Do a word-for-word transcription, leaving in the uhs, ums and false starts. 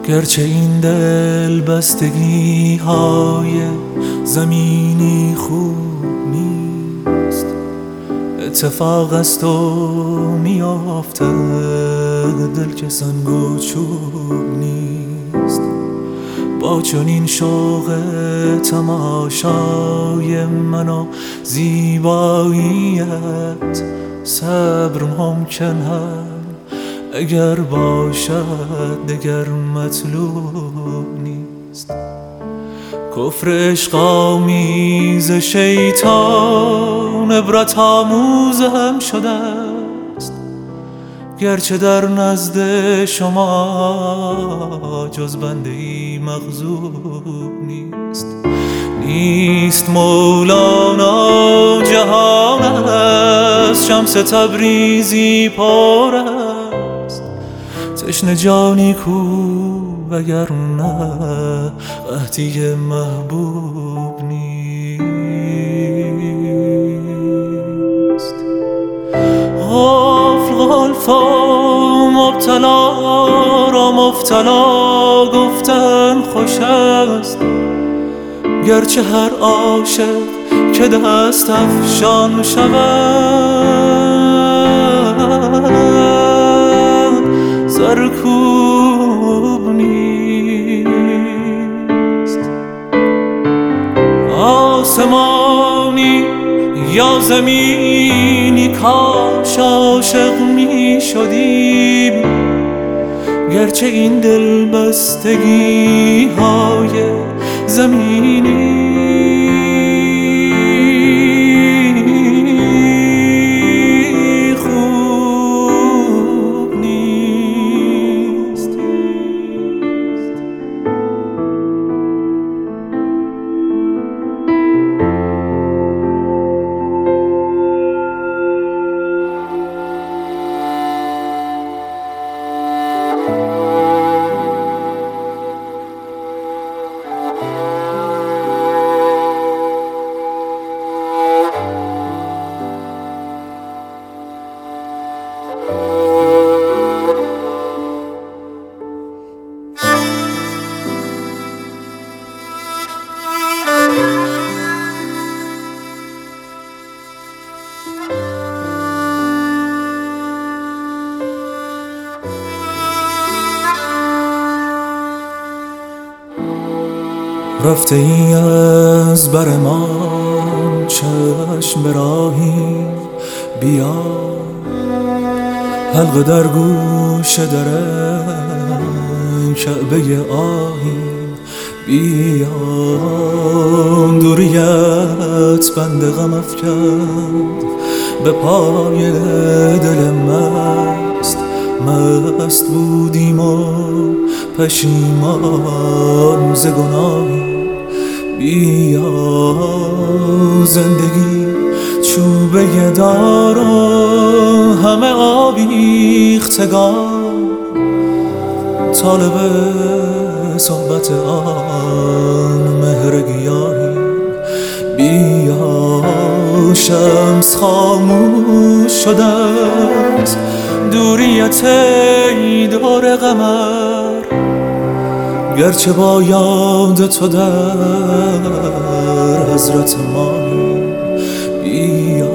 گرچه این دل بستگی های زمینی خوب نیست، اتفاق است و میافته دل که سنگ و چوب نیست. با چنین شوق تماشای من و زیباییت صبر ممکن هم اگر باشد دگر مطلوب نیست. کفر عشق آمیز شیطان عبرت آموز هم شده است، گرچه در نزد شما جز بنده ای مغضوب نیست. نیست مولانا جهان است، شمس تبریزی پر است، تشنه جانی کو وگر نه قحطی محبوب نیست. غافل غلف و مبتلا را مبتلا گفتن خوش است، گرچه هر عاشق که دست افشان شود سرکوب نیست. آسمانی یا زمینی کاش عاشق می شدیم، گرچه این دل بستگی های زمینی خوب نیست. رفته ای از بر ما چشم به راهی، بیا حلقه در گوش در کعبه آهی، بیا دوریت بند غم افکند به پای دل مست. مست بودیم و پشیمان ز گناهی، بیا زندگی چوبه دار و همه آویختگان، طالب صحبت آن مهر گیاهی. بیا شمس خاموش شده است، دوریت ای دور قمر، گرچه با یاد تو در حضرت ماهی. بیا